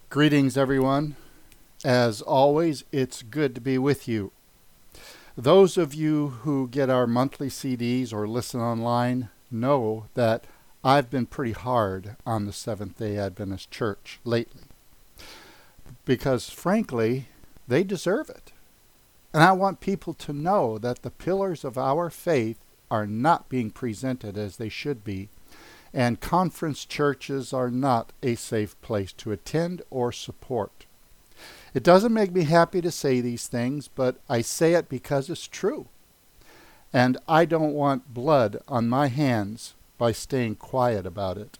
Greetings, everyone. As always, it's good to be with you. Those of you who get our monthly CDs or listen online know that I've been pretty hard on the Seventh-day Adventist Church lately because, frankly, they deserve it. And I want people to know that the pillars of our faith are not being presented as they should be, and conference churches are not a safe place to attend or support. It doesn't make me happy to say these things, but I say it because it's true. And I don't want blood on my hands by staying quiet about it.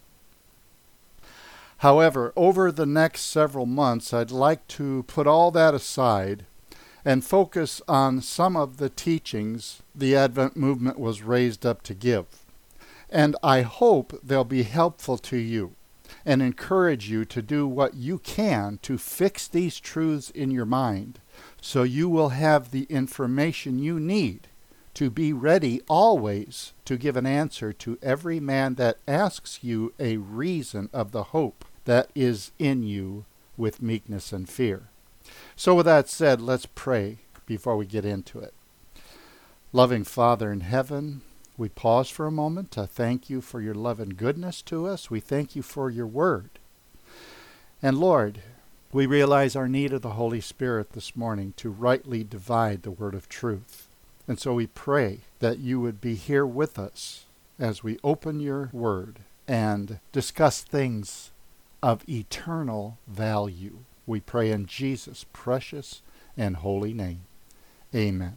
However, over the next several months, I'd like to put all that aside and focus on some of the teachings the Advent movement was raised up to give. And I hope they'll be helpful to you and encourage you to do what you can to fix these truths in your mind so you will have the information you need to be ready always to give an answer to every man that asks you a reason of the hope that is in you with meekness and fear. So with that said, let's pray before we get into it. Loving Father in heaven, we pause for a moment to thank you for your love and goodness to us. We thank you for your word. And Lord, we realize our need of the Holy Spirit this morning to rightly divide the word of truth. And so we pray that you would be here with us as we open your word and discuss things of eternal value. We pray in Jesus' precious and holy name. Amen.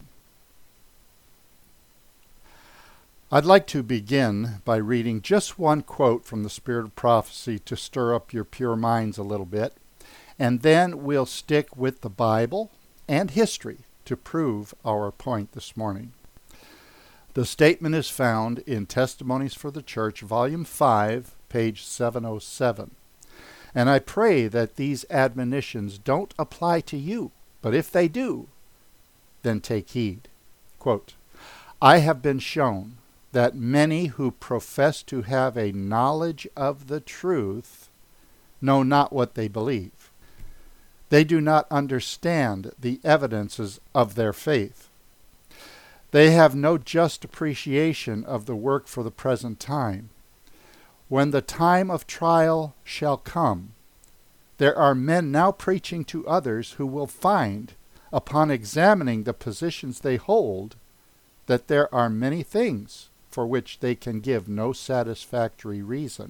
I'd like to begin by reading just one quote from the Spirit of Prophecy to stir up your pure minds a little bit, and then we'll stick with the Bible and history to prove our point this morning. The statement is found in Testimonies for the Church, Volume 5, page 707. And I pray that these admonitions don't apply to you, but if they do, then take heed. Quote, I have been shown that many who profess to have a knowledge of the truth know not what they believe. They do not understand the evidences of their faith. They have no just appreciation of the work for the present time. When the time of trial shall come, there are men now preaching to others who will find, upon examining the positions they hold, that there are many things for which they can give no satisfactory reason.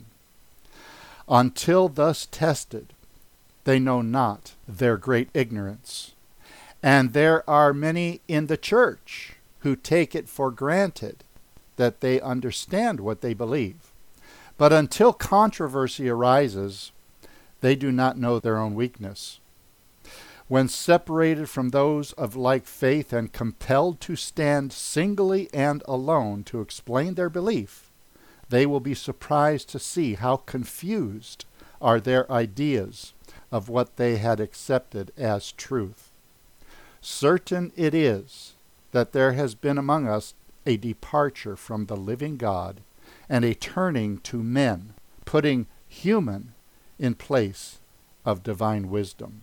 Until thus tested, they know not their great ignorance. And there are many in the church who take it for granted that they understand what they believe. But until controversy arises, they do not know their own weakness. When separated from those of like faith and compelled to stand singly and alone to explain their belief, they will be surprised to see how confused are their ideas of what they had accepted as truth. Certain it is that there has been among us a departure from the living God and a turning to men, putting human in place of divine wisdom.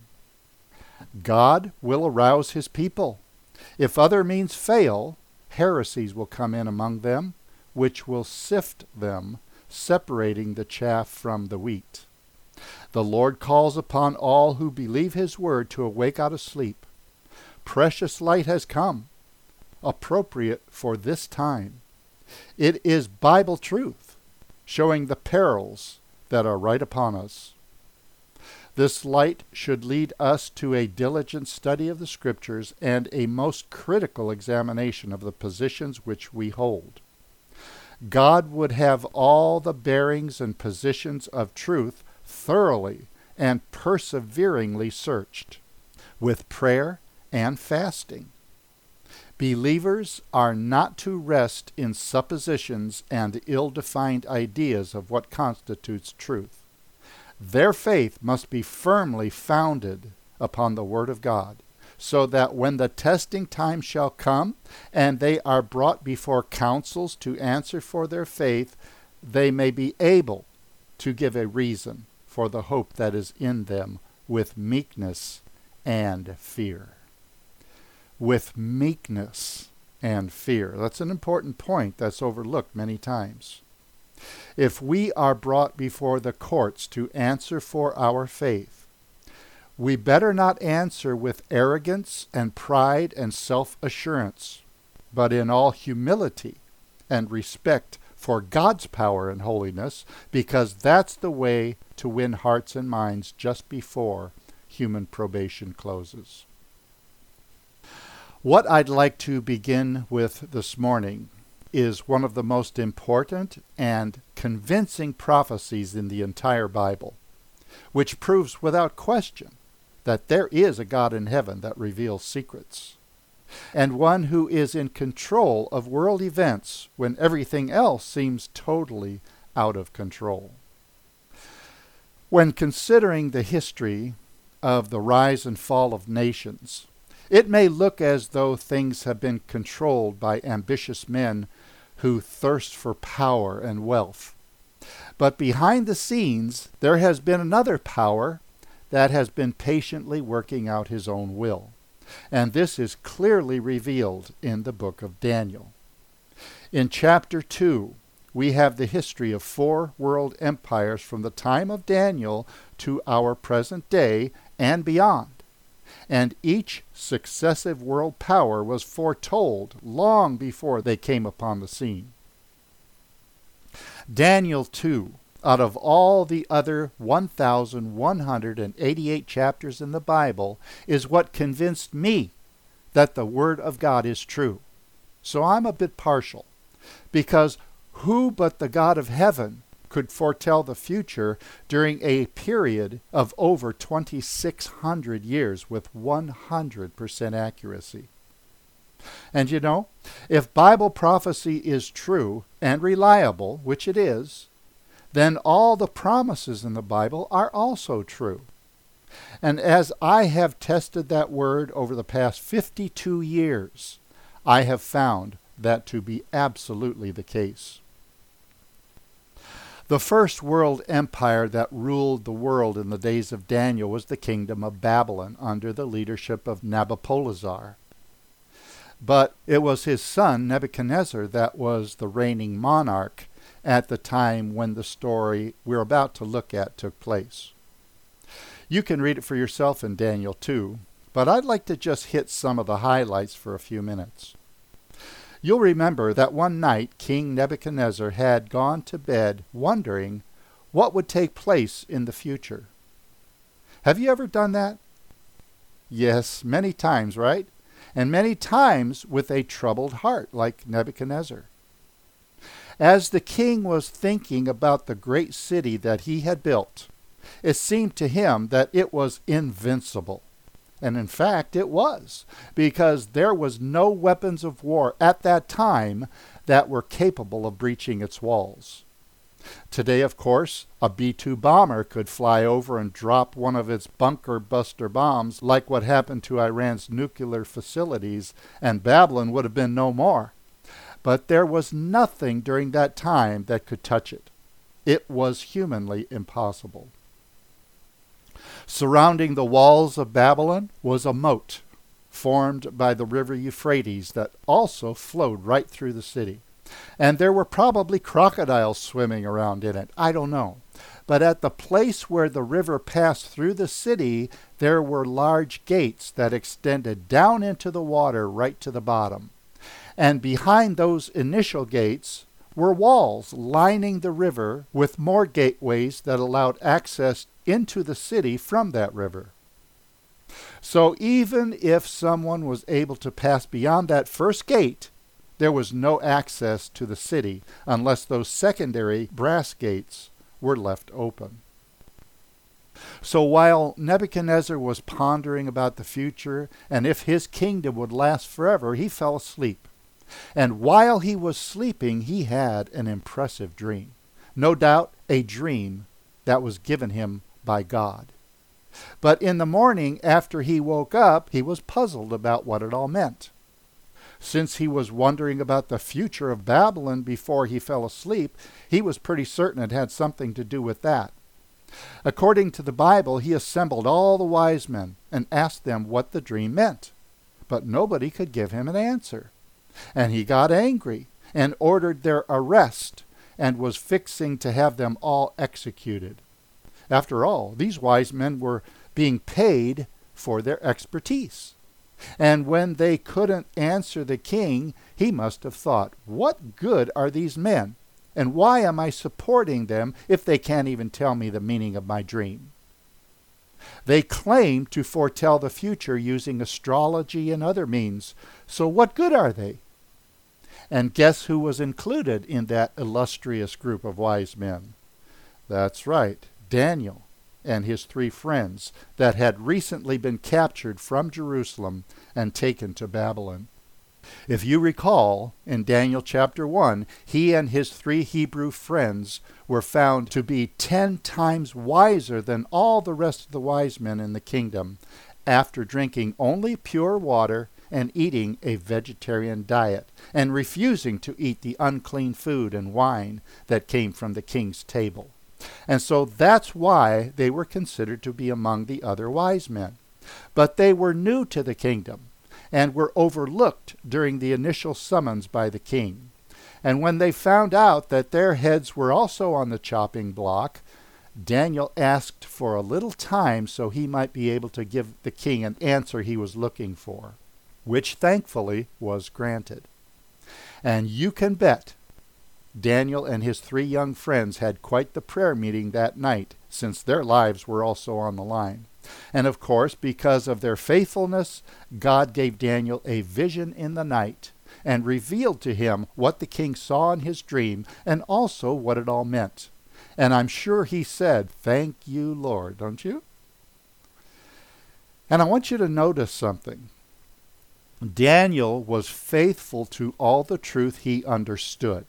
God will arouse his people. If other means fail, heresies will come in among them, which will sift them, separating the chaff from the wheat. The Lord calls upon all who believe his word to awake out of sleep. Precious light has come, appropriate for this time. It is Bible truth, showing the perils that are right upon us. This light should lead us to a diligent study of the Scriptures and a most critical examination of the positions which we hold. God would have all the bearings and positions of truth thoroughly and perseveringly searched, with prayer and fasting. Believers are not to rest in suppositions and ill-defined ideas of what constitutes truth. Their faith must be firmly founded upon the Word of God, so that when the testing time shall come, and they are brought before councils to answer for their faith, they may be able to give a reason for the hope that is in them with meekness and fear. With meekness and fear. That's an important point that's overlooked many times. If we are brought before the courts to answer for our faith, we better not answer with arrogance and pride and self-assurance, but in all humility and respect for God's power and holiness, because that's the way to win hearts and minds just before human probation closes. What I'd like to begin with this morning is one of the most important and convincing prophecies in the entire Bible, which proves without question that there is a God in heaven that reveals secrets, and one who is in control of world events when everything else seems totally out of control. When considering the history of the rise and fall of nations, it may look as though things have been controlled by ambitious men who thirst for power and wealth. But behind the scenes, there has been another power that has been patiently working out his own will. And this is clearly revealed in the book of Daniel. In chapter 2, we have the history of 4 world empires from the time of Daniel to our present day and beyond. And each successive world power was foretold long before they came upon the scene. Daniel 2, out of all the other 1,188 chapters in the Bible, is what convinced me that the Word of God is true. So I'm a bit partial, because who but the God of heaven could foretell the future during a period of over 2,600 years with 100% accuracy? And you know, if Bible prophecy is true and reliable, which it is, then all the promises in the Bible are also true. And as I have tested that word over the past 52 years, I have found that to be absolutely the case. The first world empire that ruled the world in the days of Daniel was the kingdom of Babylon under the leadership of Nabopolassar. But it was his son Nebuchadnezzar that was the reigning monarch at the time when the story we're about to look at took place. You can read it for yourself in Daniel 2, but I'd like to just hit some of the highlights for a few minutes. You'll remember that one night King Nebuchadnezzar had gone to bed wondering what would take place in the future. Have you ever done that? Yes, many times, right? And many times with a troubled heart, like Nebuchadnezzar. As the king was thinking about the great city that he had built, it seemed to him that it was invincible. And in fact, it was, because there was no weapons of war at that time that were capable of breaching its walls. Today, of course, a B-2 bomber could fly over and drop one of its bunker buster bombs like what happened to Iran's nuclear facilities, and Babylon would have been no more. But there was nothing during that time that could touch it. It was humanly impossible. Surrounding the walls of Babylon was a moat formed by the river Euphrates that also flowed right through the city. And there were probably crocodiles swimming around in it. I don't know. But at the place where the river passed through the city, there were large gates that extended down into the water right to the bottom. And behind those initial gates were walls lining the river with more gateways that allowed access into the city from that river. So even if someone was able to pass beyond that first gate, there was no access to the city unless those secondary brass gates were left open. So while Nebuchadnezzar was pondering about the future and if his kingdom would last forever, he fell asleep. And while he was sleeping, he had an impressive dream. No doubt a dream that was given him by God. But in the morning, after he woke up, he was puzzled about what it all meant. Since he was wondering about the future of Babylon before he fell asleep, he was pretty certain it had something to do with that. According to the Bible, he assembled all the wise men and asked them what the dream meant. But nobody could give him an answer. And he got angry and ordered their arrest and was fixing to have them all executed. After all, these wise men were being paid for their expertise. And when they couldn't answer the king, he must have thought, what good are these men? And why am I supporting them if they can't even tell me the meaning of my dream? They claim to foretell the future using astrology and other means. So what good are they? And guess who was included in that illustrious group of wise men? That's right, Daniel and his 3 friends that had recently been captured from Jerusalem and taken to Babylon. If you recall, in Daniel chapter 1, he and his 3 Hebrew friends were found to be 10 times wiser than all the rest of the wise men in the kingdom, after drinking only pure water and eating a vegetarian diet, and refusing to eat the unclean food and wine that came from the king's table. And so that's why they were considered to be among the other wise men. But they were new to the kingdom, and were overlooked during the initial summons by the king. And when they found out that their heads were also on the chopping block, Daniel asked for a little time so he might be able to give the king an answer he was looking for, which thankfully was granted. And you can bet Daniel and his 3 young friends had quite the prayer meeting that night, since their lives were also on the line. And of course, because of their faithfulness, God gave Daniel a vision in the night and revealed to him what the king saw in his dream and also what it all meant. And I'm sure he said, "Thank you, Lord," don't you? And I want you to notice something. Daniel was faithful to all the truth he understood.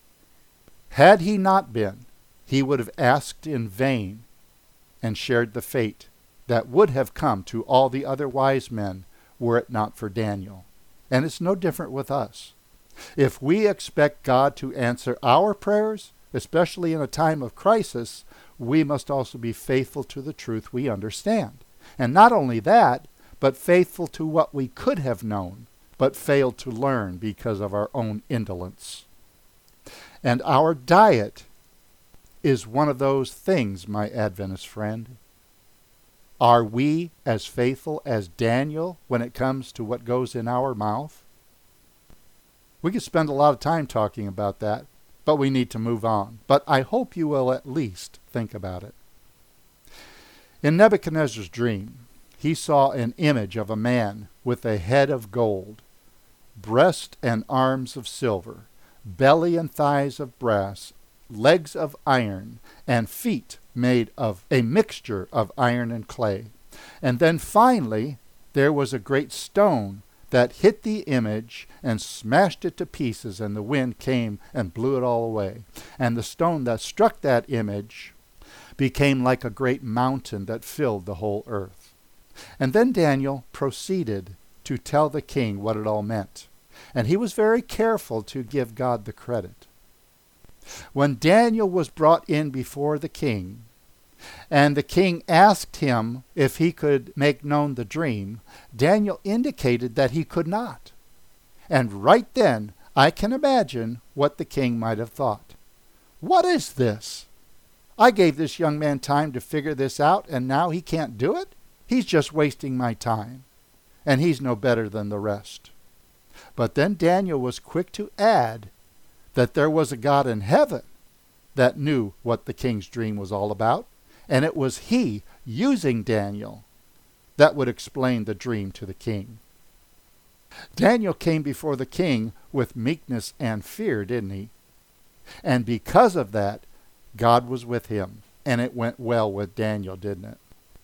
Had he not been, he would have asked in vain and shared the fate that would have come to all the other wise men were it not for Daniel. And it's no different with us. If we expect God to answer our prayers, especially in a time of crisis, we must also be faithful to the truth we understand. And not only that, but faithful to what we could have known, but failed to learn because of our own indolence. And our diet is one of those things, my Adventist friend. Are we as faithful as Daniel when it comes to what goes in our mouth? We could spend a lot of time talking about that, but we need to move on. But I hope you will at least think about it. In Nebuchadnezzar's dream, he saw an image of a man with a head of gold, breast and arms of silver, belly and thighs of brass, legs of iron, and feet made of a mixture of iron and clay. And then finally, there was a great stone that hit the image and smashed it to pieces, and the wind came and blew it all away. And the stone that struck that image became like a great mountain that filled the whole earth. And then Daniel proceeded to tell the king what it all meant. And he was very careful to give God the credit. When Daniel was brought in before the king, and the king asked him if he could make known the dream, Daniel indicated that he could not. And right then, I can imagine what the king might have thought. What is this? I gave this young man time to figure this out, and now he can't do it? He's just wasting my time, and he's no better than the rest. But then Daniel was quick to add that there was a God in heaven that knew what the king's dream was all about, and it was he, using Daniel, that would explain the dream to the king. Daniel came before the king with meekness and fear, didn't he? And because of that, God was with him, and it went well with Daniel, didn't it?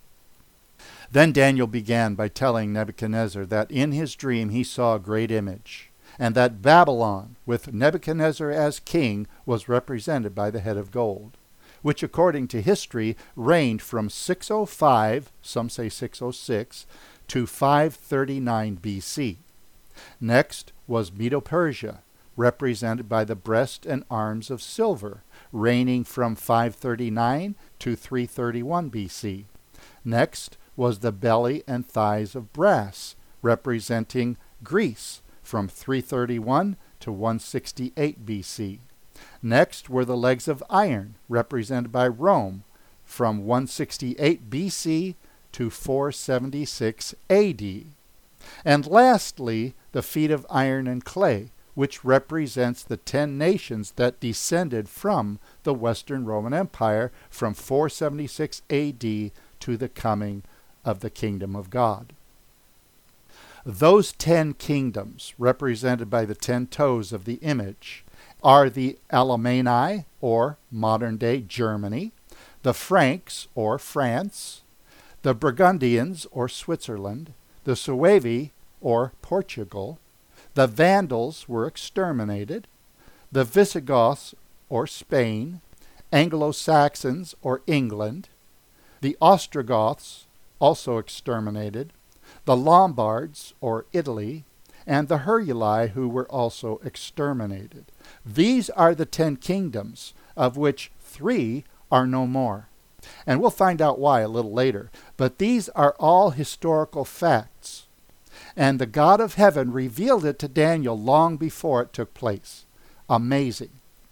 Then Daniel began by telling Nebuchadnezzar that in his dream he saw a great image, and that Babylon, with Nebuchadnezzar as king, was represented by the head of gold, which according to history reigned from 605, some say 606, to 539 BC. Next was Medo-Persia, represented by the breast and arms of silver, reigning from 539 to 331 BC. Next was the belly and thighs of brass, representing Greece, from 331 to 168 BC. Next were the legs of iron, represented by Rome, from 168 BC to 476 AD. And lastly, the feet of iron and clay, which represents the 10 nations that descended from the Western Roman Empire from 476 AD to the coming of the kingdom of God. Those 10 kingdoms, represented by the 10 toes of the image, are the Alemanni, or modern-day Germany, the Franks, or France, the Burgundians, or Switzerland, the Suevi, or Portugal, the Vandals were exterminated, the Visigoths, or Spain, Anglo-Saxons, or England, the Ostrogoths, also exterminated, the Lombards, or Italy, and the Heruli, who were also exterminated. These are the 10 kingdoms, of which 3 are no more. And we'll find out why a little later. But these are all historical facts. And the God of heaven revealed it to Daniel long before it took place. Amazing.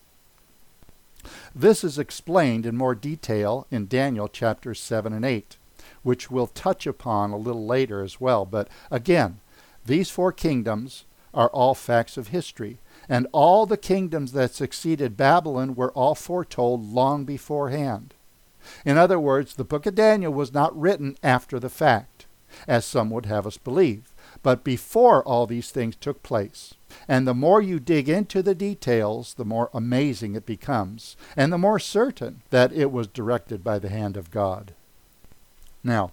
This is explained in more detail in Daniel chapters 7 and 8, which we'll touch upon a little later as well. But again, these 4 kingdoms are all facts of history. And all the kingdoms that succeeded Babylon were all foretold long beforehand. In other words, the book of Daniel was not written after the fact, as some would have us believe, but before all these things took place. And the more you dig into the details, the more amazing it becomes, and the more certain that it was directed by the hand of God. Now,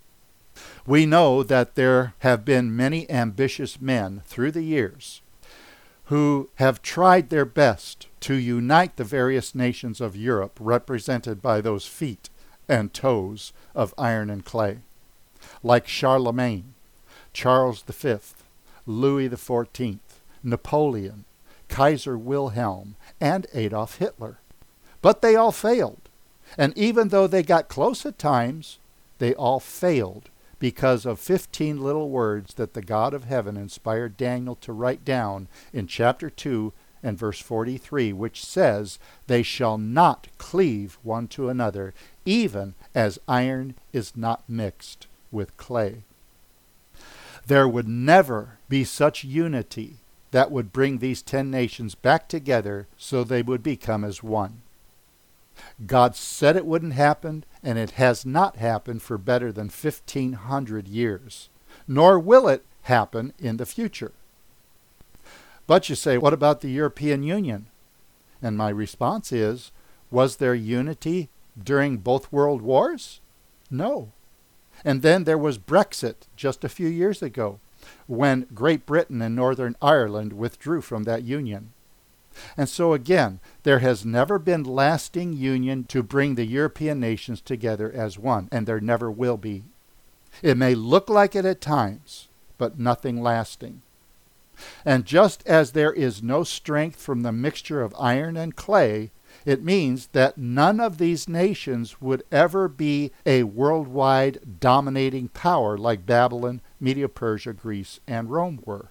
we know that there have been many ambitious men through the years who have tried their best to unite the various nations of Europe, represented by those feet and toes of iron and clay, like Charlemagne, Charles V, Louis XIV, Napoleon, Kaiser Wilhelm, and Adolf Hitler. But they all failed. And even though they got close at times, they all failed because of 15 little words that the God of heaven inspired Daniel to write down in chapter 2 and verse 43, which says, "They shall not cleave one to another, even as iron is not mixed with clay." There would never be such unity that would bring these 10 nations back together so they would become as one. God said it wouldn't happen, and it has not happened for better than 1,500 years. Nor will it happen in the future. But you say, what about the European Union? And my response is, was there unity during both world wars? No. And then there was Brexit just a few years ago, when Great Britain and Northern Ireland withdrew from that union. And so again, there has never been lasting union to bring the European nations together as one, and there never will be. It may look like it at times, but nothing lasting. And just as there is no strength from the mixture of iron and clay, it means that none of these nations would ever be a worldwide dominating power like Babylon, Medo-Persia, Greece, and Rome were.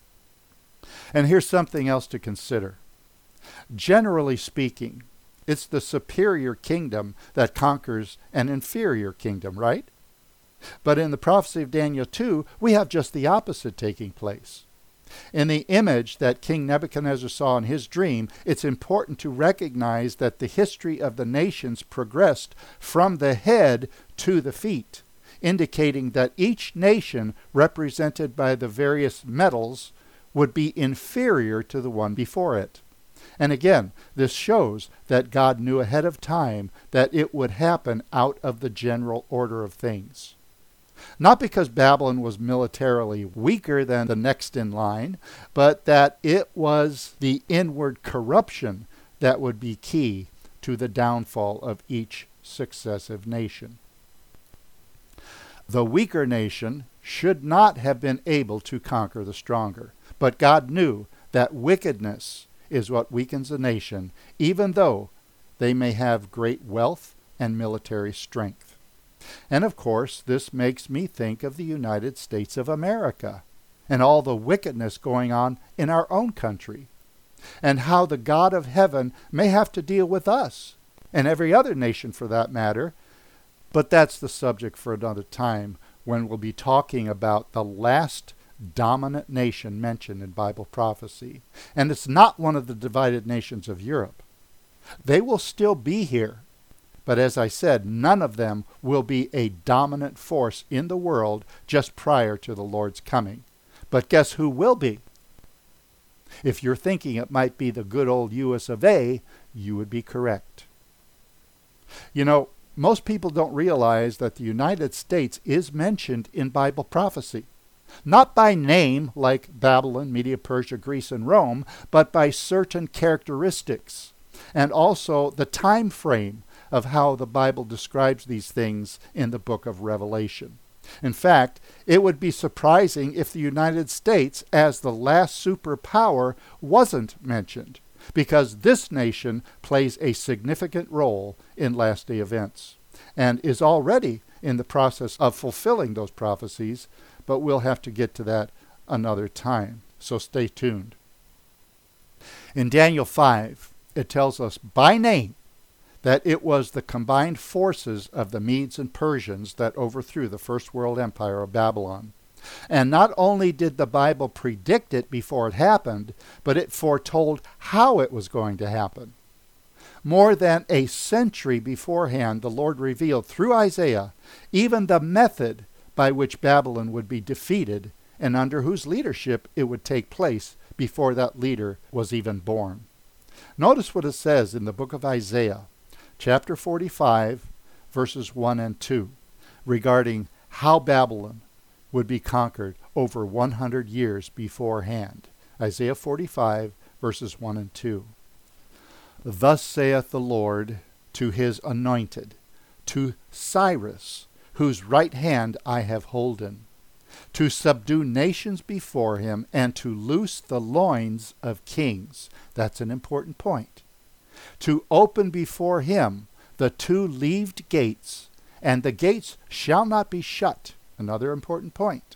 And here's something else to consider. Generally speaking, it's the superior kingdom that conquers an inferior kingdom, right? But in the prophecy of Daniel 2, we have just the opposite taking place. In the image that King Nebuchadnezzar saw in his dream, it's important to recognize that the history of the nations progressed from the head to the feet, indicating that each nation represented by the various metals would be inferior to the one before it. And again, this shows that God knew ahead of time that it would happen out of the general order of things. Not because Babylon was militarily weaker than the next in line, but that it was the inward corruption that would be key to the downfall of each successive nation. The weaker nation should not have been able to conquer the stronger, but God knew that wickedness is what weakens a nation, even though they may have great wealth and military strength. And of course, this makes me think of the United States of America and all the wickedness going on in our own country, and how the God of heaven may have to deal with us, and every other nation for that matter. But that's the subject for another time, when we'll be talking about the last dominant nation mentioned in Bible prophecy. And it's not one of the divided nations of Europe. They will still be here, but as I said, none of them will be a dominant force in the world just prior to the Lord's coming. But guess who will be? If you're thinking it might be the good old US of A, you would be correct. You know, most people don't realize that the United States is mentioned in Bible prophecy. Not by name, like Babylon, Media, Persia, Greece, and Rome, but by certain characteristics, and also the time frame of how the Bible describes these things in the book of Revelation. In fact, it would be surprising if the United States, as the last superpower, wasn't mentioned, because this nation plays a significant role in last-day events, and is already in the process of fulfilling those prophecies, but we'll have to get to that another time, so stay tuned. In Daniel 5, it tells us by name that it was the combined forces of the Medes and Persians that overthrew the first world empire of Babylon. And not only did the Bible predict it before it happened, but it foretold how it was going to happen. More than a century beforehand, the Lord revealed through Isaiah even the method by which Babylon would be defeated and under whose leadership it would take place before that leader was even born. Notice what it says in the book of Isaiah, chapter 45, verses 1 and 2, regarding how Babylon would be conquered over 100 years beforehand. Isaiah 45, verses 1 and 2. Thus saith the Lord to his anointed, to Cyrus, whose right hand I have holden, to subdue nations before him, and to loose the loins of kings. That's an important point. To open before him the two leaved gates, and the gates shall not be shut. Another important point.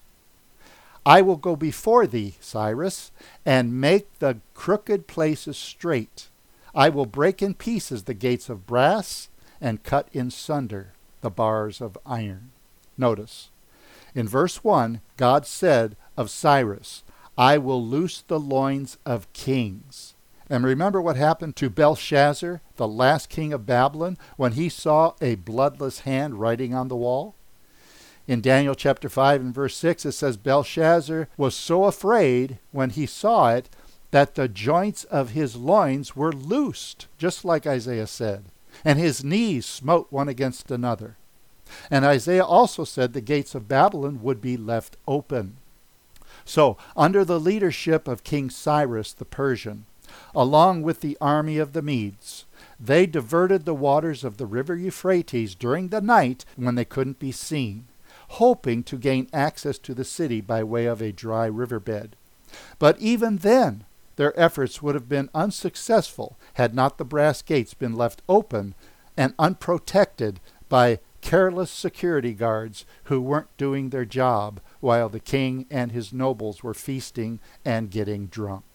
I will go before thee, Cyrus, and make the crooked places straight. I will break in pieces the gates of brass, and cut in sunder the bars of iron. Notice, in verse 1, God said of Cyrus, I will loose the loins of kings. And remember what happened to Belshazzar, the last king of Babylon, when he saw a bloodless hand writing on the wall? In Daniel chapter 5 and verse 6, it says, Belshazzar was so afraid when he saw it that the joints of his loins were loosed, just like Isaiah said, and his knees smote one against another. And Isaiah also said the gates of Babylon would be left open. So, under the leadership of King Cyrus the Persian, along with the army of the Medes, they diverted the waters of the river Euphrates during the night when they couldn't be seen, hoping to gain access to the city by way of a dry riverbed. But even then, their efforts would have been unsuccessful had not the brass gates been left open and unprotected by careless security guards who weren't doing their job while the king and his nobles were feasting and getting drunk.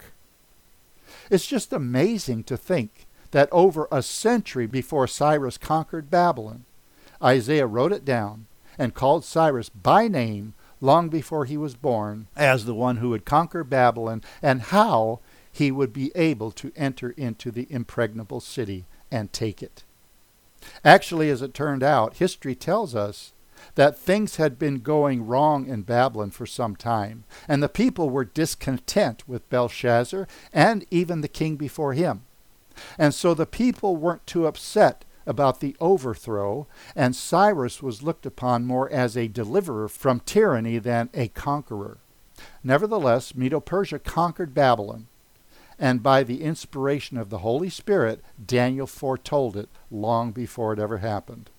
It's just amazing to think that over a century before Cyrus conquered Babylon, Isaiah wrote it down and called Cyrus by name long before he was born as the one who would conquer Babylon, and how he would be able to enter into the impregnable city and take it. Actually, as it turned out, history tells us that things had been going wrong in Babylon for some time, and the people were discontent with Belshazzar and even the king before him. And so the people weren't too upset about the overthrow, and Cyrus was looked upon more as a deliverer from tyranny than a conqueror. Nevertheless, Medo-Persia conquered Babylon, and by the inspiration of the Holy Spirit, Daniel foretold it long before it ever happened.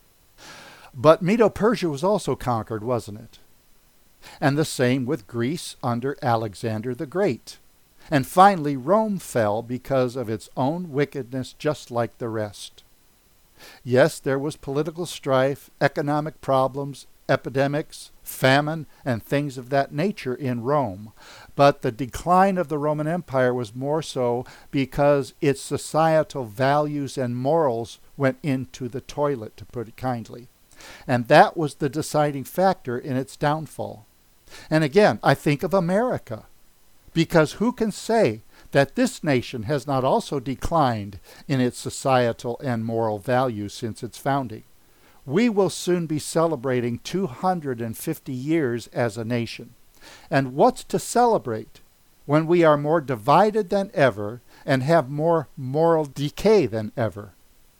But Medo-Persia was also conquered, wasn't it? And the same with Greece under Alexander the Great. And finally, Rome fell because of its own wickedness, just like the rest. Yes, there was political strife, economic problems, epidemics, famine, and things of that nature in Rome. But the decline of the Roman Empire was more so because its societal values and morals went into the toilet, to put it kindly. And that was the deciding factor in its downfall. And again, I think of America, because who can say that this nation has not also declined in its societal and moral values since its founding? We will soon be celebrating 250 years as a nation. And what's to celebrate when we are more divided than ever and have more moral decay than ever?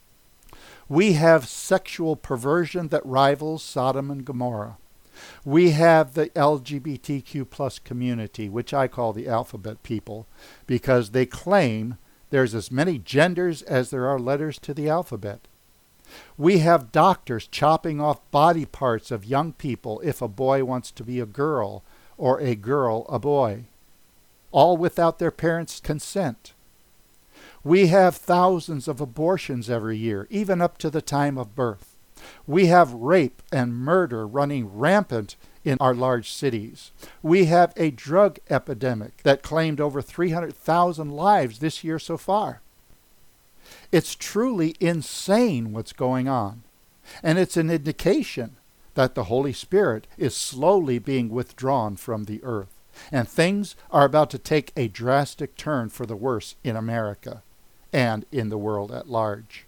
We have sexual perversion that rivals Sodom and Gomorrah. We have the LGBTQ plus community, which I call the alphabet people, because they claim there's as many genders as there are letters to the alphabet. We have doctors chopping off body parts of young people if a boy wants to be a girl or a girl a boy, all without their parents' consent. We have thousands of abortions every year, even up to the time of birth. We have rape and murder running rampant in our large cities. We have a drug epidemic that claimed over 300,000 lives this year so far. It's truly insane what's going on, and it's an indication that the Holy Spirit is slowly being withdrawn from the earth, and things are about to take a drastic turn for the worse in America and in the world at large.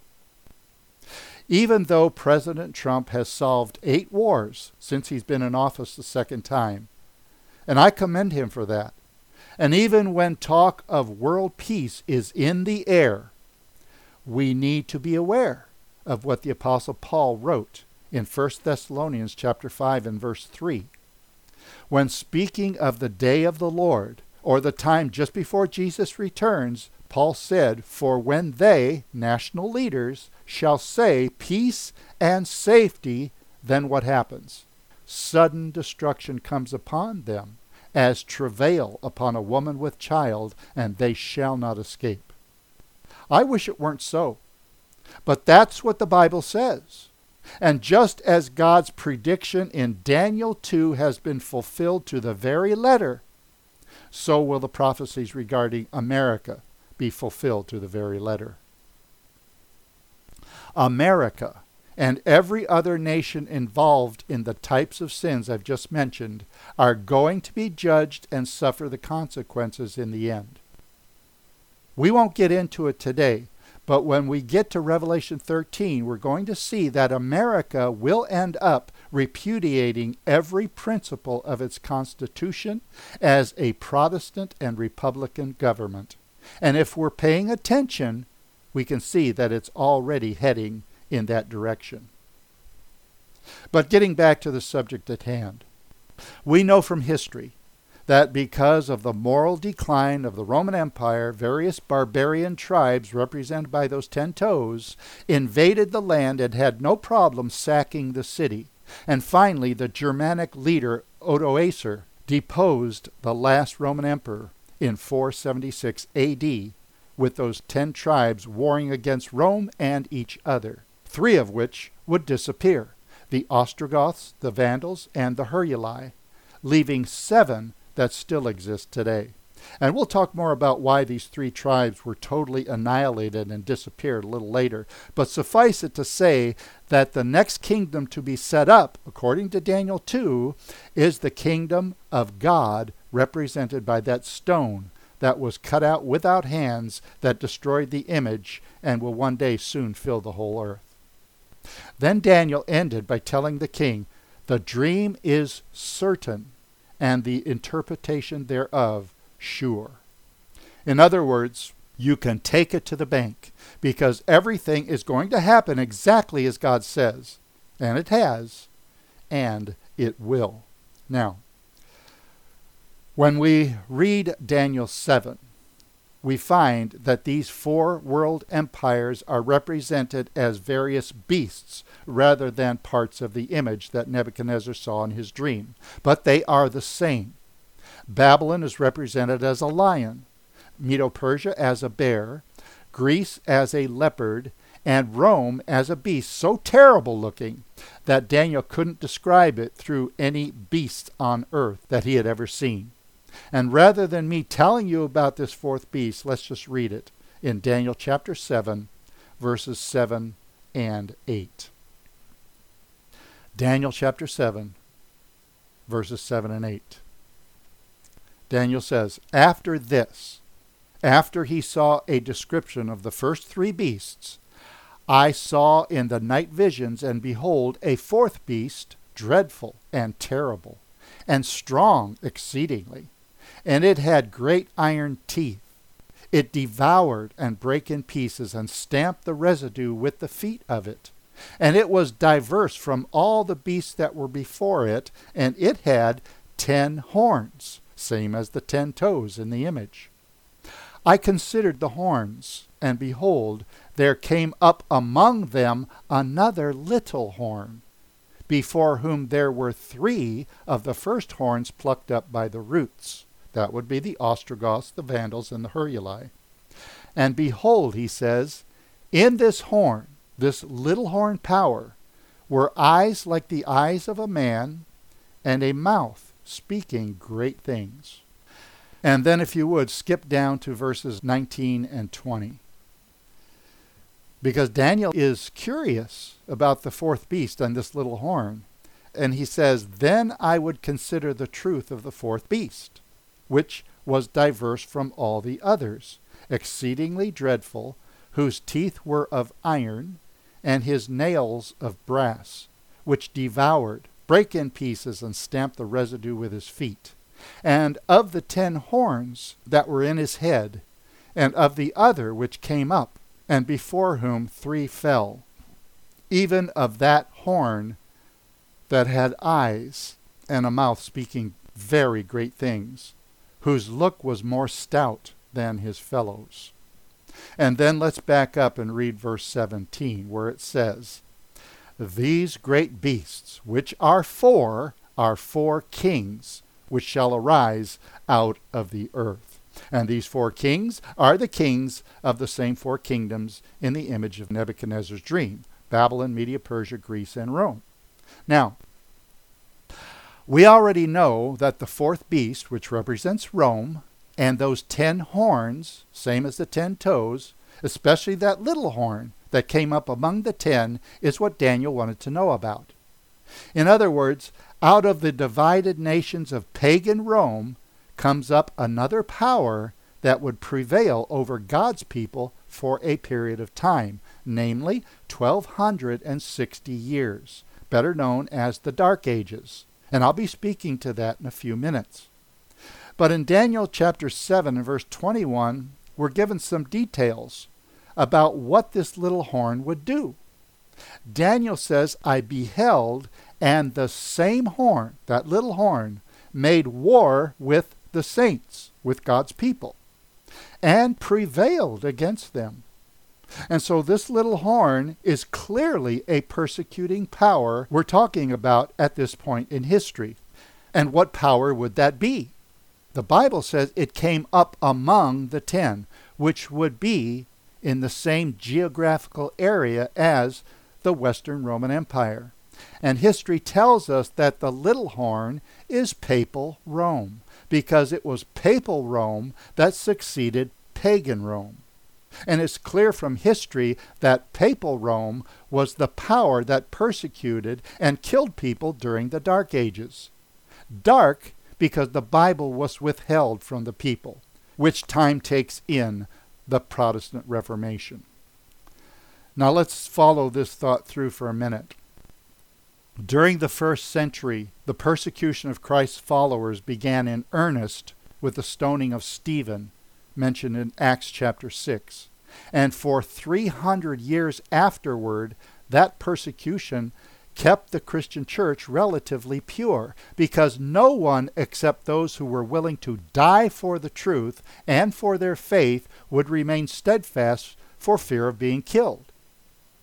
Even though President Trump has solved 8 wars since he's been in office the second time, and I commend him for that, and even when talk of world peace is in the air, we need to be aware of what the Apostle Paul wrote in 1 Thessalonians chapter 5 and verse 3. When speaking of the day of the Lord, or the time just before Jesus returns, Paul said, "For when they," national leaders, "shall say peace and safety," then what happens? Sudden destruction comes upon them, as travail upon a woman with child, and they shall not escape. I wish it weren't so, but that's what the Bible says. And just as God's prediction in Daniel 2 has been fulfilled to the very letter, so will the prophecies regarding America be fulfilled to the very letter. America and every other nation involved in the types of sins I've just mentioned are going to be judged and suffer the consequences in the end. We won't get into it today, but when we get to Revelation 13, we're going to see that America will end up repudiating every principle of its constitution as a Protestant and Republican government. And if we're paying attention, we can see that it's already heading in that direction. But getting back to the subject at hand, we know from history that because of the moral decline of the Roman Empire, various barbarian tribes represented by those 10 toes invaded the land and had no problem sacking the city. And finally, the Germanic leader Odoacer deposed the last Roman emperor in 476 AD, with those 10 tribes warring against Rome and each other, 3 of which would disappear: the Ostrogoths, the Vandals, and the Heruli, leaving 7 that still exist today. And we'll talk more about why these 3 tribes were totally annihilated and disappeared a little later. But suffice it to say that the next kingdom to be set up, according to Daniel 2, is the kingdom of God, represented by that stone that was cut out without hands that destroyed the image and will one day soon fill the whole earth. Then Daniel ended by telling the king, "The dream is certain, and the interpretation thereof sure." In other words, you can take it to the bank, because everything is going to happen exactly as God says. And it has, and it will. Now, when we read Daniel 7, we find that these 4 world empires are represented as various beasts rather than parts of the image that Nebuchadnezzar saw in his dream. But they are the same. Babylon is represented as a lion. Medo-Persia as a bear, Greece as a leopard, and Rome as a beast so terrible looking that Daniel couldn't describe it through any beast on earth that he had ever seen. And rather than me telling you about this fourth beast, let's just read it in Daniel chapter 7, verses 7 and 8. Daniel chapter 7, verses 7 and 8. Daniel says, after this, after he saw a description of the first three beasts, I saw in the night visions, and behold, a fourth beast, dreadful and terrible, and strong exceedingly. And it had great iron teeth. It devoured and brake in pieces, and stamped the residue with the feet of it. And it was diverse from all the beasts that were before it, and it had 10 horns, same as the 10 toes in the image. I considered the horns, and behold, there came up among them another little horn, before whom there were 3 of the first horns plucked up by the roots. That would be the Ostrogoths, the Vandals, and the Heruli. And behold, he says, in this horn, this little horn power, were eyes like the eyes of a man, and a mouth speaking great things. And then if you would, skip down to verses 19 and 20. Because Daniel is curious about the fourth beast and this little horn. And he says, then I would consider the truth of the fourth beast, which was diverse from all the others, exceedingly dreadful, whose teeth were of iron, and his nails of brass, which devoured, brake in pieces, and stamped the residue with his feet. And of the 10 horns that were in his head, and of the other which came up, and before whom 3 fell, even of that horn that had eyes and a mouth speaking very great things, whose look was more stout than his fellows. And then let's back up and read verse 17, where it says, these great beasts, which are 4 kings, which shall arise out of the earth. And these 4 kings are the kings of the same 4 kingdoms in the image of Nebuchadnezzar's dream: Babylon, Media, Persia, Greece, and Rome. Now, we already know that the fourth beast, which represents Rome, and those 10 horns, same as the 10 toes, especially that little horn that came up among the 10, is what Daniel wanted to know about. In other words, out of the divided nations of pagan Rome comes up another power that would prevail over God's people for a period of time, namely 1260 years, better known as the Dark Ages. And I'll be speaking to that in a few minutes. But in Daniel chapter 7 and verse 21, we're given some details about what this little horn would do. Daniel says, I beheld, and the same horn, that little horn, made war with the saints, with God's people, and prevailed against them. And so this little horn is clearly a persecuting power we're talking about at this point in history. And what power would that be? The Bible says it came up among the 10, which would be in the same geographical area as the Western Roman Empire. And history tells us that the little horn is papal Rome, because it was papal Rome that succeeded pagan Rome. And it's clear from history that papal Rome was the power that persecuted and killed people during the Dark Ages. Dark because the Bible was withheld from the people, which time takes in the Protestant Reformation. Now let's follow this thought through for a minute. During the first century, the persecution of Christ's followers began in earnest with the stoning of Stephen, mentioned in Acts chapter 6. And for 300 years afterward, that persecution kept the Christian church relatively pure, because no one except those who were willing to die for the truth and for their faith would remain steadfast for fear of being killed.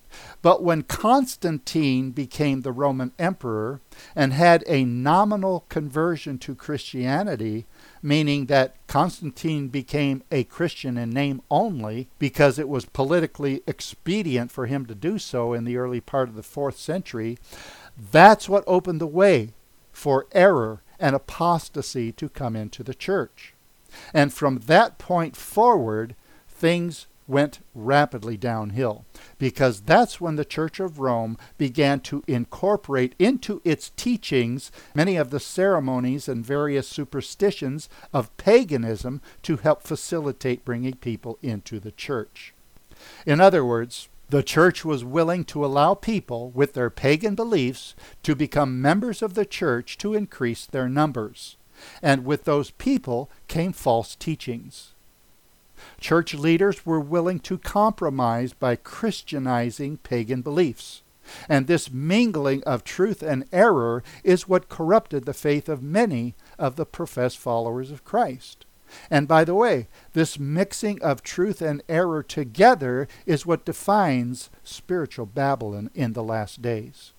But when Constantine became the Roman emperor and had a nominal conversion to Christianity, meaning that Constantine became a Christian in name only because it was politically expedient for him to do so in the early part of the 4th century, that's what opened the way for error and apostasy to come into the church. And from that point forward, things went rapidly downhill, because that's when the Church of Rome began to incorporate into its teachings many of the ceremonies and various superstitions of paganism to help facilitate bringing people into the church. In other words, the church was willing to allow people with their pagan beliefs to become members of the church to increase their numbers. And with those people came false teachings. Church leaders were willing to compromise by Christianizing pagan beliefs. And this mingling of truth and error is what corrupted the faith of many of the professed followers of Christ. And by the way, this mixing of truth and error together is what defines spiritual Babylon in the last days.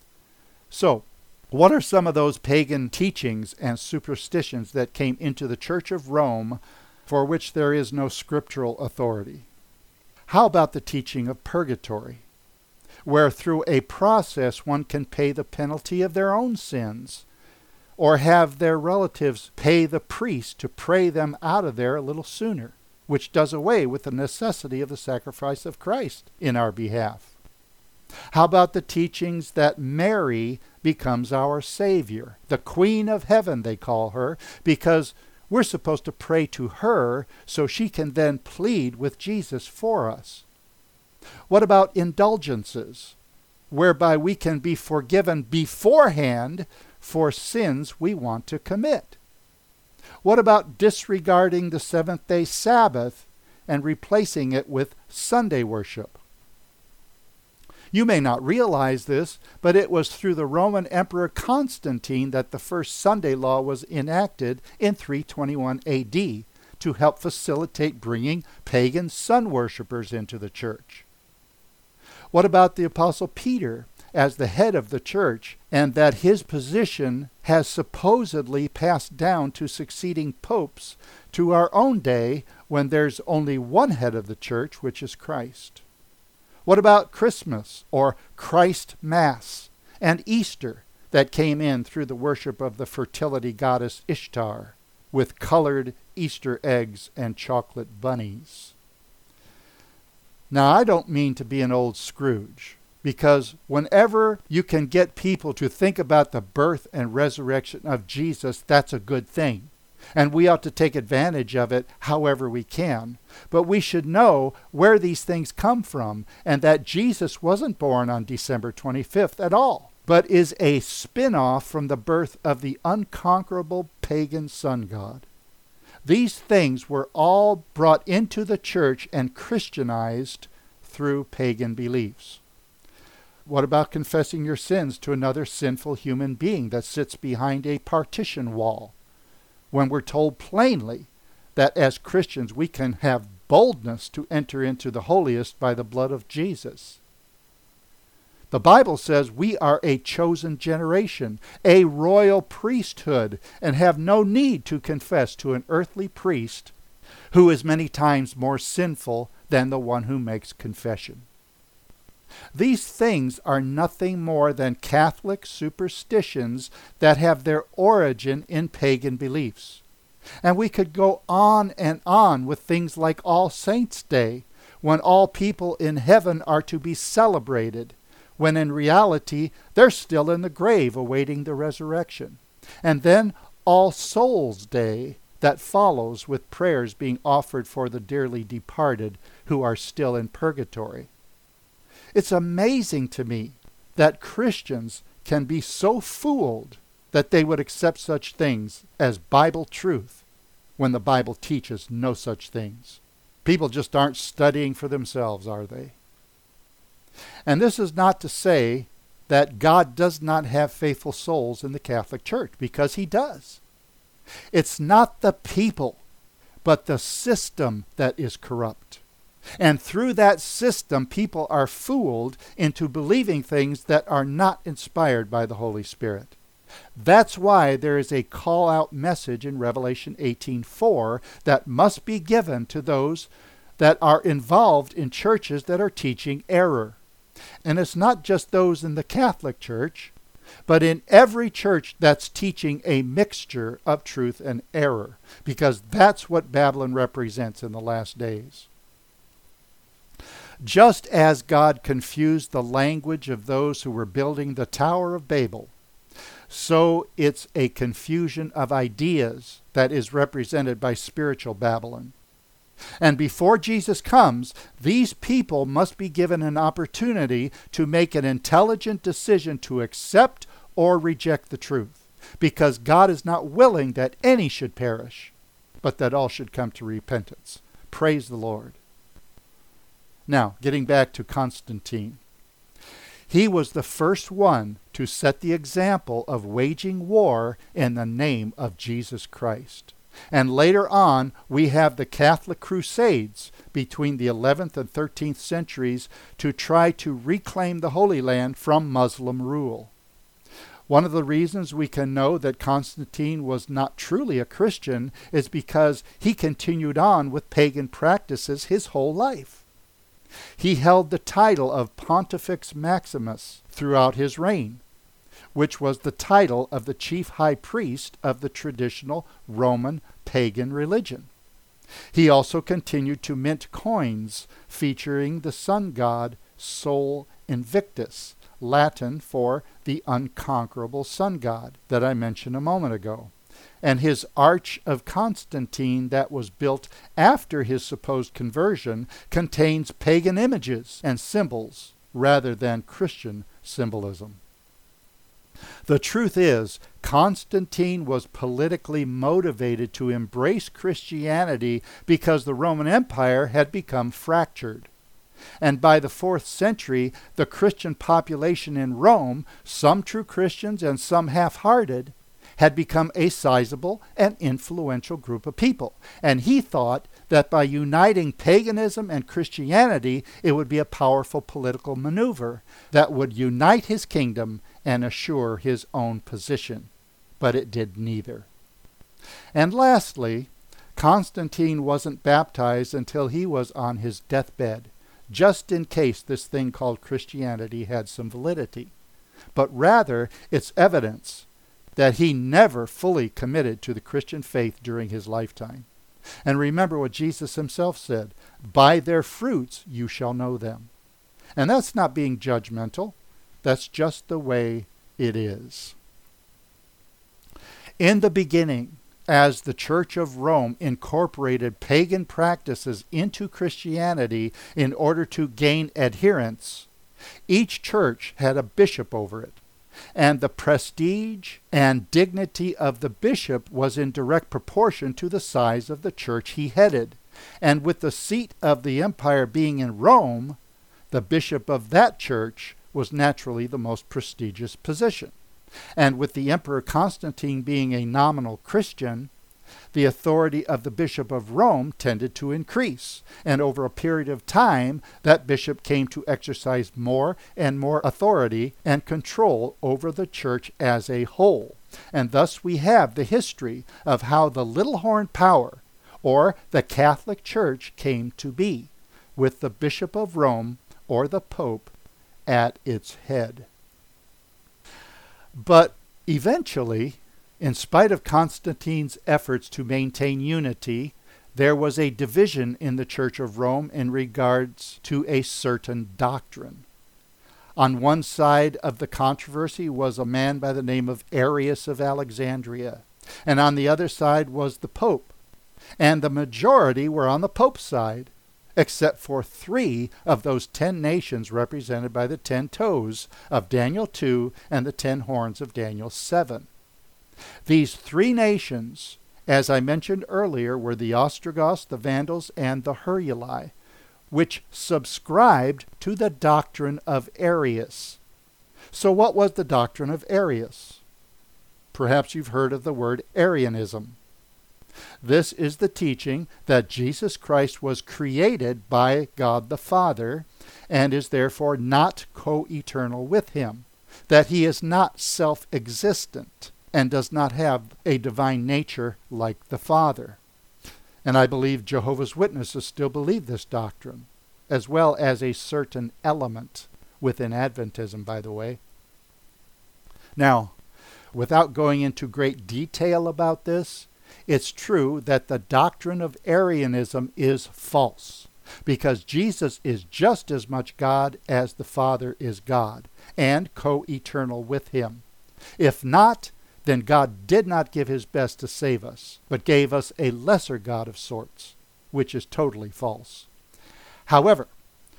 So, what are some of those pagan teachings and superstitions that came into the Church of Rome for which there is no scriptural authority? How about the teaching of purgatory, where through a process one can pay the penalty of their own sins, or have their relatives pay the priest to pray them out of there a little sooner, which does away with the necessity of the sacrifice of Christ in our behalf? How about the teachings that Mary becomes our Savior, the Queen of Heaven they call her, because we're supposed to pray to her so she can then plead with Jesus for us? What about indulgences, whereby we can be forgiven beforehand for sins we want to commit? What about disregarding the seventh-day Sabbath and replacing it with Sunday worship? You may not realize this, but it was through the Roman Emperor Constantine that the first Sunday law was enacted in 321 AD to help facilitate bringing pagan sun worshippers into the church. What about the Apostle Peter as the head of the church, and that his position has supposedly passed down to succeeding popes to our own day when there's only one head of the church, which is Christ? What about Christmas or Christ Mass and Easter that came in through the worship of the fertility goddess Ishtar with colored Easter eggs and chocolate bunnies? Now, I don't mean to be an old Scrooge, because whenever you can get people to think about the birth and resurrection of Jesus, that's a good thing. And we ought to take advantage of it however we can. But we should know where these things come from, and that Jesus wasn't born on December 25th at all, but is a spin-off from the birth of the unconquerable pagan sun god. These things were all brought into the church and Christianized through pagan beliefs. What about confessing your sins to another sinful human being that sits behind a partition wall, when we're told plainly that as Christians we can have boldness to enter into the holiest by the blood of Jesus? The Bible says we are a chosen generation, a royal priesthood, and have no need to confess to an earthly priest who is many times more sinful than the one who makes confession. These things are nothing more than Catholic superstitions that have their origin in pagan beliefs. And we could go on and on with things like All Saints' Day, when all people in heaven are to be celebrated, when in reality they're still in the grave awaiting the resurrection. And then All Souls' Day that follows, with prayers being offered for the dearly departed who are still in purgatory. It's amazing to me that Christians can be so fooled that they would accept such things as Bible truth when the Bible teaches no such things. People just aren't studying for themselves, are they? And this is not to say that God does not have faithful souls in the Catholic Church, because He does. It's not the people, but the system that is corrupt. And through that system, people are fooled into believing things that are not inspired by the Holy Spirit. That's why there is a call-out message in Revelation 18:4 that must be given to those that are involved in churches that are teaching error. And it's not just those in the Catholic Church, but in every church that's teaching a mixture of truth and error, because that's what Babylon represents in the last days. Just as God confused the language of those who were building the Tower of Babel, so it's a confusion of ideas that is represented by spiritual Babylon. And before Jesus comes, these people must be given an opportunity to make an intelligent decision to accept or reject the truth, because God is not willing that any should perish, but that all should come to repentance. Praise the Lord. Now, getting back to Constantine. He was the first one to set the example of waging war in the name of Jesus Christ. And later on, we have the Catholic Crusades between the 11th and 13th centuries to try to reclaim the Holy Land from Muslim rule. One of the reasons we can know that Constantine was not truly a Christian is because he continued on with pagan practices his whole life. He held the title of Pontifex Maximus throughout his reign, which was the title of the chief high priest of the traditional Roman pagan religion. He also continued to mint coins featuring the sun god Sol Invictus, Latin for the unconquerable sun god that I mentioned a moment ago. And his Arch of Constantine that was built after his supposed conversion contains pagan images and symbols rather than Christian symbolism. The truth is, Constantine was politically motivated to embrace Christianity because the Roman Empire had become fractured. And by the 4th century, the Christian population in Rome, some true Christians and some half-hearted, had become a sizable and influential group of people. And he thought that by uniting paganism and Christianity, it would be a powerful political maneuver that would unite his kingdom and assure his own position. But it did neither. And lastly, Constantine wasn't baptized until he was on his deathbed, just in case this thing called Christianity had some validity. But rather, it's evidence that he never fully committed to the Christian faith during his lifetime. And remember what Jesus himself said, "By their fruits you shall know them." And that's not being judgmental. That's just the way it is. In the beginning, as the Church of Rome incorporated pagan practices into Christianity in order to gain adherents, each church had a bishop over it. And the prestige and dignity of the bishop was in direct proportion to the size of the church he headed. And with the seat of the empire being in Rome, the bishop of that church was naturally the most prestigious position. And with the Emperor Constantine being a nominal Christian, the authority of the Bishop of Rome tended to increase, and over a period of time, that bishop came to exercise more and more authority and control over the church as a whole. And thus we have the history of how the little horn power, or the Catholic Church, came to be, with the Bishop of Rome, or the Pope, at its head. But eventually, in spite of Constantine's efforts to maintain unity, there was a division in the Church of Rome in regards to a certain doctrine. On one side of the controversy was a man by the name of Arius of Alexandria, and on the other side was the Pope. And the majority were on the Pope's side, except for 3 of those 10 nations represented by the 10 toes of Daniel 2 and the 10 horns of Daniel 7. These 3 nations, as I mentioned earlier, were the Ostrogoths, the Vandals, and the Heruli, which subscribed to the doctrine of Arius. So what was the doctrine of Arius? Perhaps you've heard of the word Arianism. This is the teaching that Jesus Christ was created by God the Father and is therefore not co-eternal with him, that he is not self-existent and does not have a divine nature like the Father. And I believe Jehovah's Witnesses still believe this doctrine, as well as a certain element within Adventism, by the way. Now, without going into great detail about this, it's true that the doctrine of Arianism is false, because Jesus is just as much God as the Father is God, and co-eternal with him. If not, then God did not give his best to save us, but gave us a lesser God of sorts, which is totally false. However,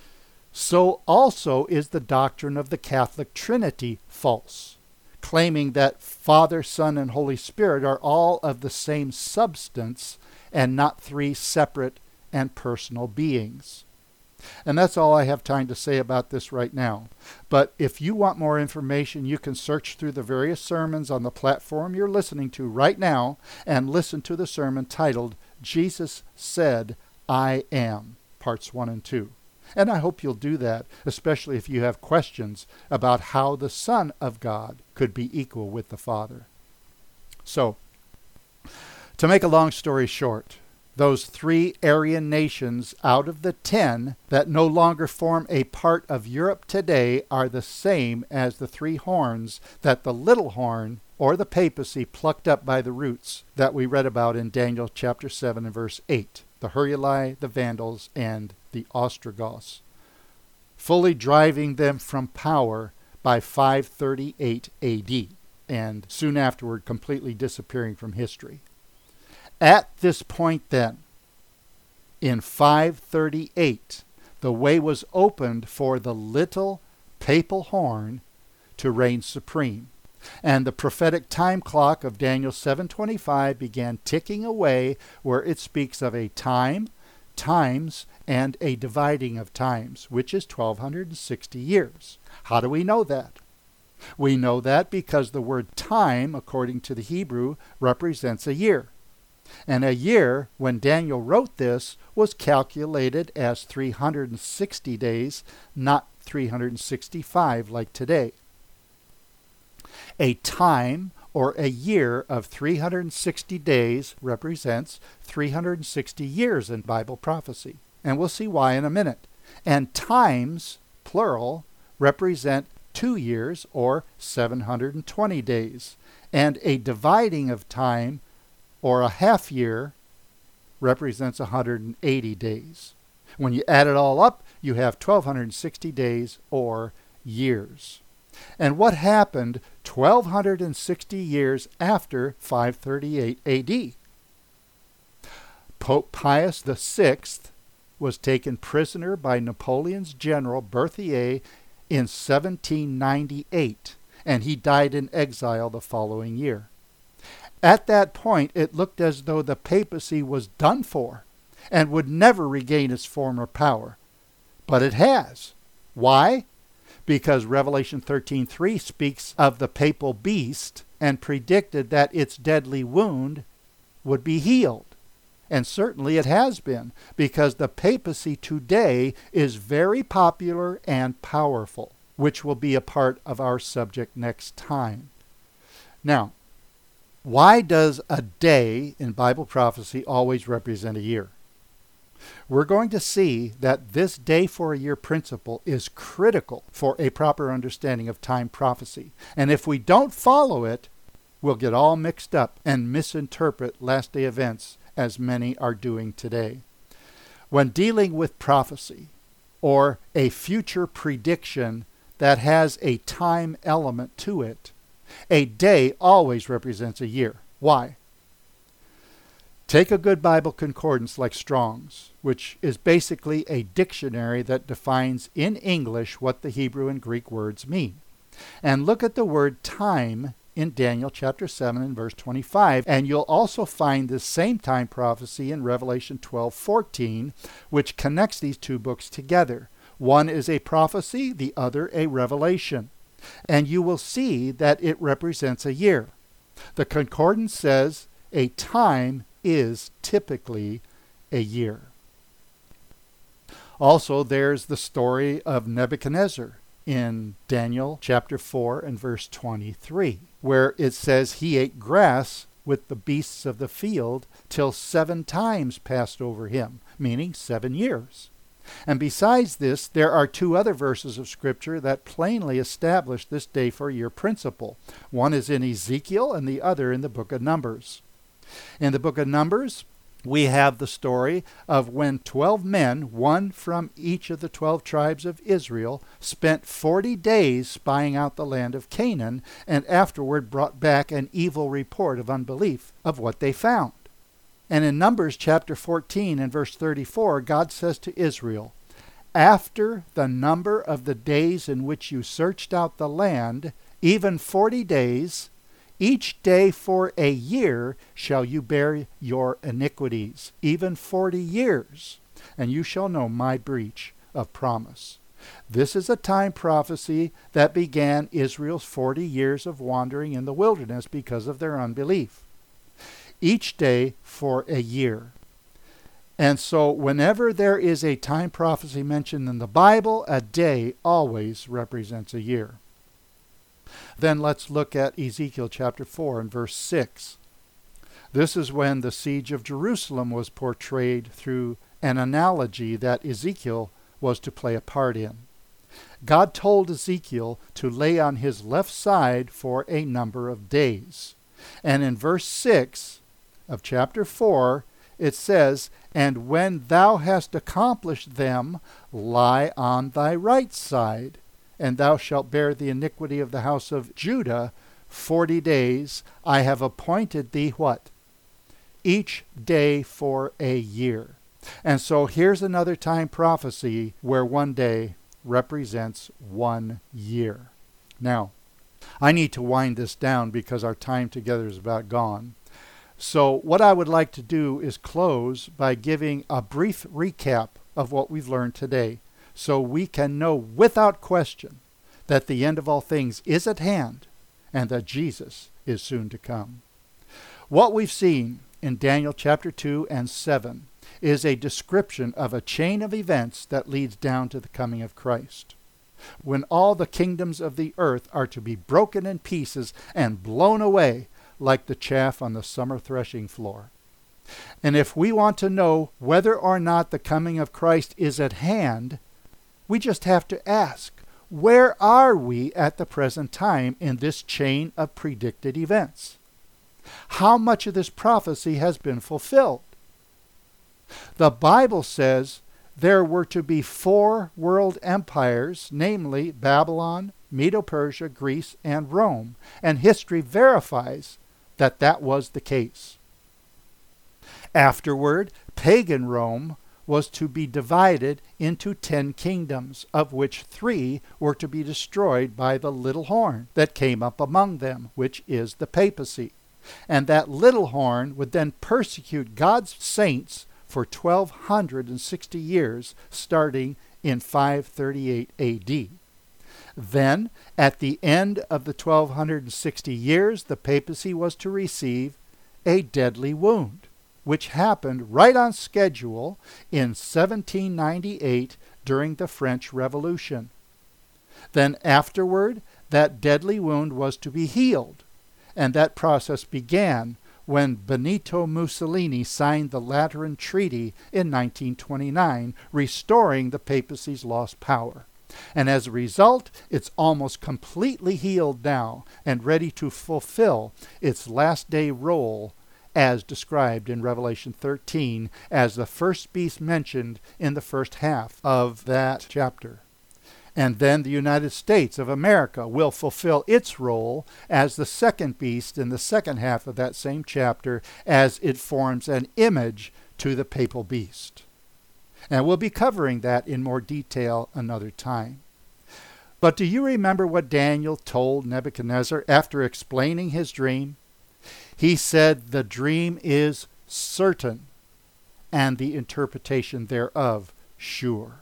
so also is the doctrine of the Catholic Trinity false, claiming that Father, Son, and Holy Spirit are all of the same substance and not three separate and personal beings. And that's all I have time to say about this right now. But if you want more information, you can search through the various sermons on the platform you're listening to right now and listen to the sermon titled, Jesus Said, I Am, Parts 1 and 2. And I hope you'll do that, especially if you have questions about how the Son of God could be equal with the Father. So, to make a long story short, those 3 Aryan nations out of the 10 that no longer form a part of Europe today are the same as the 3 horns that the little horn, or the papacy, plucked up by the roots that we read about in Daniel chapter 7 and verse 8. The Heruli, the Vandals, and the Ostrogoths, fully driving them from power by 538 AD, and soon afterward completely disappearing from history. At this point then, in 538, the way was opened for the little papal horn to reign supreme, and the prophetic time clock of Daniel 7:25 began ticking away, where it speaks of a time, times, and a dividing of times, which is 1260 years. How do we know that? We know that because the word time, according to the Hebrew, represents a year. And a year, when Daniel wrote this, was calculated as 360 days, not 365 like today. A time or a year of 360 days represents 360 years in Bible prophecy. And we'll see why in a minute. And times, plural, represent 2 years or 720 days. And a dividing of time or a half year represents 180 days. When you add it all up, you have 1260 days or years. And what happened 1260 years after 538 AD? Pope Pius VI was taken prisoner by Napoleon's general Berthier in 1798, and he died in exile the following year. At that point, it looked as though the papacy was done for and would never regain its former power. But it has. Why? Because Revelation 13:3 speaks of the papal beast and predicted that its deadly wound would be healed. And certainly it has been, because the papacy today is very popular and powerful, which will be a part of our subject next time. Now, why does a day in Bible prophecy always represent a year? We're going to see that this day for a year principle is critical for a proper understanding of time prophecy. And if we don't follow it, we'll get all mixed up and misinterpret last day events, as many are doing today. When dealing with prophecy or a future prediction that has a time element to it, a day always represents a year. Why? Take a good Bible concordance like Strong's, which is basically a dictionary that defines in English what the Hebrew and Greek words mean. And look at the word time in Daniel chapter 7 and verse 25. And you'll also find the same time prophecy in Revelation 12:14, which connects these two books together. One is a prophecy, the other a revelation. And you will see that it represents a year. The concordance says a time is typically a year. Also, there's the story of Nebuchadnezzar in Daniel chapter 4 and verse 23, where it says he ate grass with the beasts of the field till 7 times passed over him, meaning 7 years. And besides this, there are 2 other verses of Scripture that plainly establish this day for year principle. One is in Ezekiel and the other in the book of Numbers. In the book of Numbers, we have the story of when 12 men, one from each of the 12 tribes of Israel, spent 40 days spying out the land of Canaan, and afterward brought back an evil report of unbelief of what they found. And in Numbers chapter 14 and verse 34, God says to Israel, "After the number of the days in which you searched out the land, even 40 days, each day for a year shall you bear your iniquities, even 40 years, and you shall know my breach of promise." This is a time prophecy that began Israel's 40 years of wandering in the wilderness because of their unbelief. Each day for a year. And so whenever there is a time prophecy mentioned in the Bible, a day always represents a year. Then let's look at Ezekiel chapter 4 and verse 6. This is when the siege of Jerusalem was portrayed through an analogy that Ezekiel was to play a part in. God told Ezekiel to lay on his left side for a number of days. And in verse 6 of chapter 4, it says, "And when thou hast accomplished them, lie on thy right side, and thou shalt bear the iniquity of the house of Judah 40 days. I have appointed thee" what? Each day for a year. And so here's another time prophecy where one day represents 1 year. Now, I need to wind this down because our time together is about gone. So what I would like to do is close by giving a brief recap of what we've learned today, so we can know without question that the end of all things is at hand and that Jesus is soon to come. What we've seen in Daniel chapter 2 and 7 is a description of a chain of events that leads down to the coming of Christ, when all the kingdoms of the earth are to be broken in pieces and blown away like the chaff on the summer threshing floor. And if we want to know whether or not the coming of Christ is at hand, we just have to ask, where are we at the present time in this chain of predicted events? How much of this prophecy has been fulfilled? The Bible says there were to be 4 world empires, namely Babylon, Medo-Persia, Greece, and Rome, and history verifies that that was the case. Afterward, pagan Rome was to be divided into 10 kingdoms, of which 3 were to be destroyed by the little horn that came up among them, which is the papacy. And that little horn would then persecute God's saints for 1260 years, starting in 538 AD. Then, at the end of the 1260 years, the papacy was to receive a deadly wound, which happened right on schedule in 1798 during the French Revolution. Then afterward, that deadly wound was to be healed, and that process began when Benito Mussolini signed the Lateran Treaty in 1929, restoring the papacy's lost power. And as a result, it's almost completely healed now and ready to fulfill its last day role as described in Revelation 13 as the first beast mentioned in the first half of that chapter. And then the United States of America will fulfill its role as the second beast in the second half of that same chapter, as it forms an image to the papal beast. And we'll be covering that in more detail another time. But do you remember what Daniel told Nebuchadnezzar after explaining his dream? He said, "The dream is certain, and the interpretation thereof sure."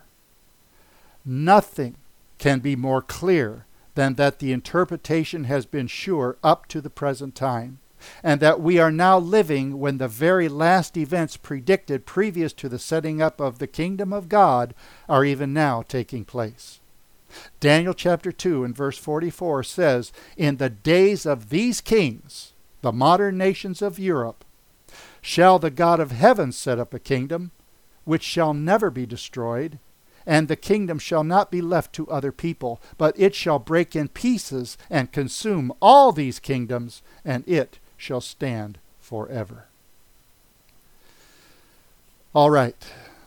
Nothing can be more clear than that the interpretation has been sure up to the present time. and that we are now living when the very last events predicted previous to the setting up of the kingdom of God are even now taking place. Daniel chapter 2 and verse 44 says, "In the days of these kings, the modern nations of Europe, shall the God of heaven set up a kingdom which shall never be destroyed, and the kingdom shall not be left to other people, but it shall break in pieces and consume all these kingdoms, and it shall stand forever." All right.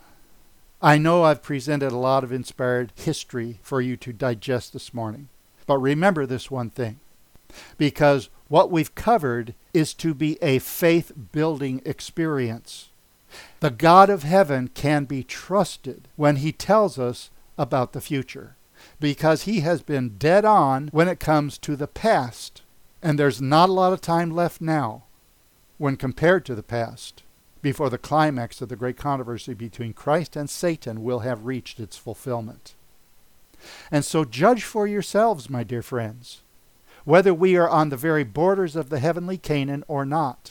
I know I've presented a lot of inspired history for you to digest this morning. But remember this one thing, because what we've covered is to be a faith-building experience. The God of heaven can be trusted when he tells us about the future, because he has been dead on when it comes to the past. And there's not a lot of time left now when compared to the past, before the climax of the great controversy between Christ and Satan will have reached its fulfillment. And so judge for yourselves, my dear friends, whether we are on the very borders of the heavenly Canaan or not.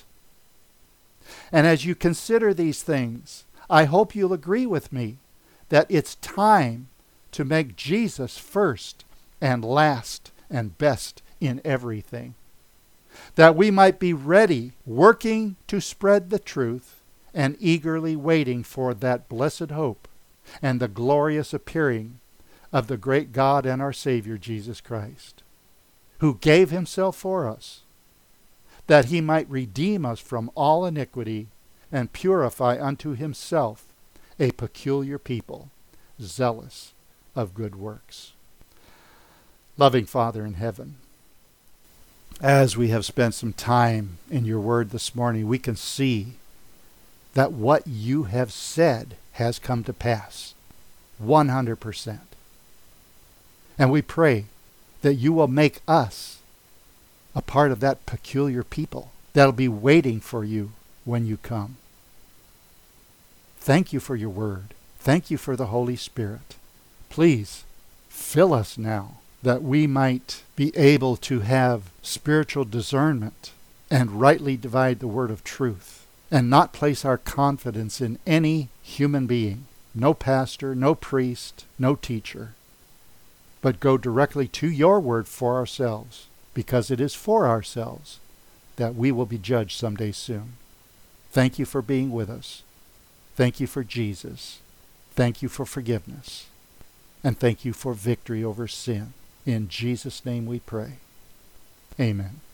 And as you consider these things, I hope you'll agree with me that it's time to make Jesus first and last and best in everything, that we might be ready, working to spread the truth, and eagerly waiting for that blessed hope and the glorious appearing of the great God and our Savior Jesus Christ, who gave himself for us, that he might redeem us from all iniquity and purify unto himself a peculiar people, zealous of good works. Loving Father in heaven, as we have spent some time in your word this morning, we can see that what you have said has come to pass 100%. And we pray that you will make us a part of that peculiar people that'll be waiting for you when you come. Thank you for your word. Thank you for the Holy Spirit. Please fill us now that we might be able to have spiritual discernment and rightly divide the word of truth, and not place our confidence in any human being, no pastor, no priest, no teacher, but go directly to your word for ourselves, because it is for ourselves that we will be judged someday soon. Thank you for being with us. Thank you for Jesus. Thank you for forgiveness. And thank you for victory over sin. In Jesus' name we pray. Amen.